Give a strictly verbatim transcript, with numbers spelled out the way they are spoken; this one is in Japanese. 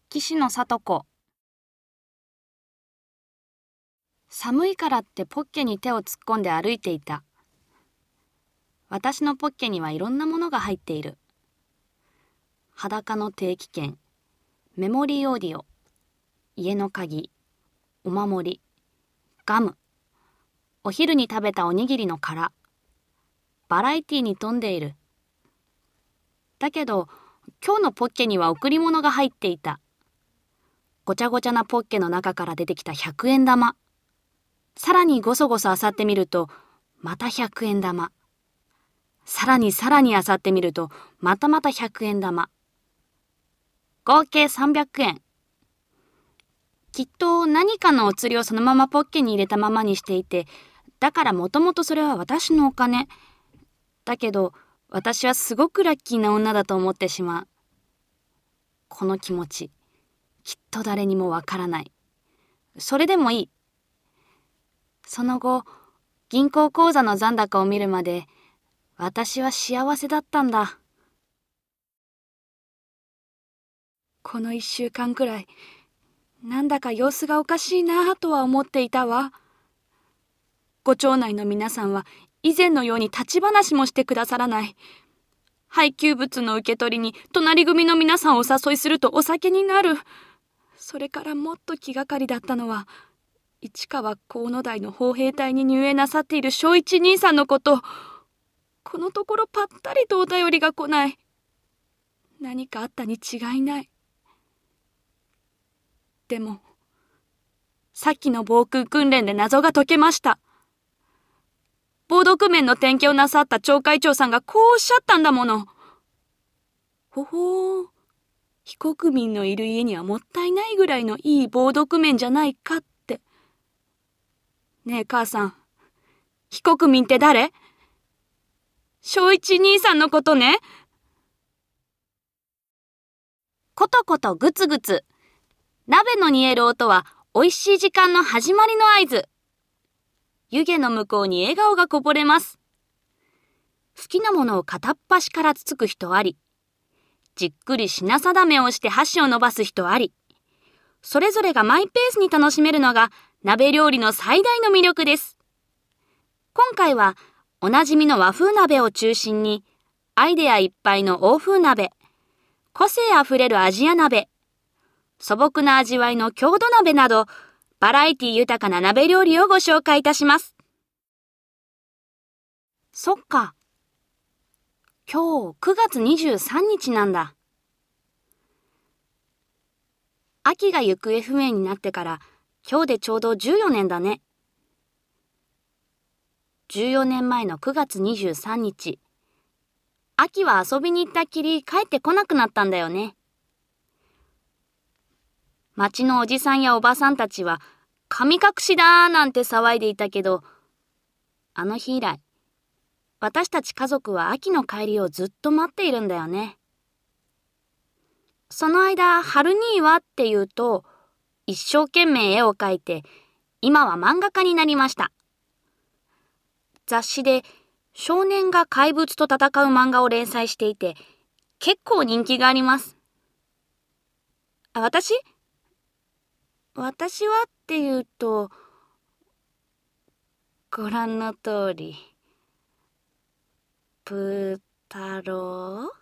岸野里子。寒いからってポッケに手を突っ込んで歩いていた。私のポッケにはいろんなものが入っている。裸の定期券、メモリーオーディオ、家の鍵、お守り、ガム、お昼に食べたおにぎりの殻、バラエティに富んでいる。だけど、今日のポッケには贈り物が入っていた。ごちゃごちゃなポッケの中から出てきたひゃくえん玉。さらにごそごそ漁ってみると、またひゃくえん玉。さらにさらに漁ってみると、またまたひゃくえん玉。合計さんびゃくえん。きっと何かのお釣りをそのままポッケに入れたままにしていて、だからもともとそれは私のお金。だけど、私はすごくラッキーな女だと思ってしまう。この気持ち、きっと誰にもわからない。それでもいい。その後、銀行口座の残高を見るまで、私は幸せだったんだ。この一週間くらい、なんだか様子がおかしいなぁとは思っていたわ。ご町内の皆さんは以前のように立ち話もしてくださらない。配給物の受け取りに隣組の皆さんをお誘いするとお酒になる。それからもっと気がかりだったのは、市川河野台の砲兵隊に入営なさっている正一兄さんのこと。このところぱったりとお便りが来ない。何かあったに違いない。でも、さっきの防空訓練で謎が解けました。防毒面の点検をなさった町会長さんがこうおっしゃったんだもの。ほほー、非国民のいる家にはもったいないぐらいのいい防毒面じゃないかって。ねえ母さん、非国民って誰？正一兄さんのことね。ことことぐつぐつ。鍋の煮える音は美味しい時間の始まりの合図。湯気の向こうに笑顔がこぼれます。好きなものを片っ端からつつく人あり、じっくり品定めをして箸を伸ばす人あり、それぞれがマイペースに楽しめるのが鍋料理の最大の魅力です。今回はおなじみの和風鍋を中心に、アイデアいっぱいの欧風鍋、個性あふれるアジア鍋、素朴な味わいの郷土鍋など、バラエティ豊かな鍋料理をご紹介いたします。そっか。今日くがつにじゅうさんにちなんだ。秋が行方不明になってから今日でちょうどじゅうよねんだね。じゅうよねんまえのくがつにじゅうさんにち、秋は遊びに行ったきり帰ってこなくなったんだよね。町のおじさんやおばさんたちは神隠しだーなんて騒いでいたけど、あの日以来、私たち家族は秋の帰りをずっと待っているんだよね。その間、春兄はっていうと、一生懸命絵を描いて、今は漫画家になりました。雑誌で少年が怪物と戦う漫画を連載していて、結構人気があります。あ、私私はっていうと、ご覧の通り、プー太郎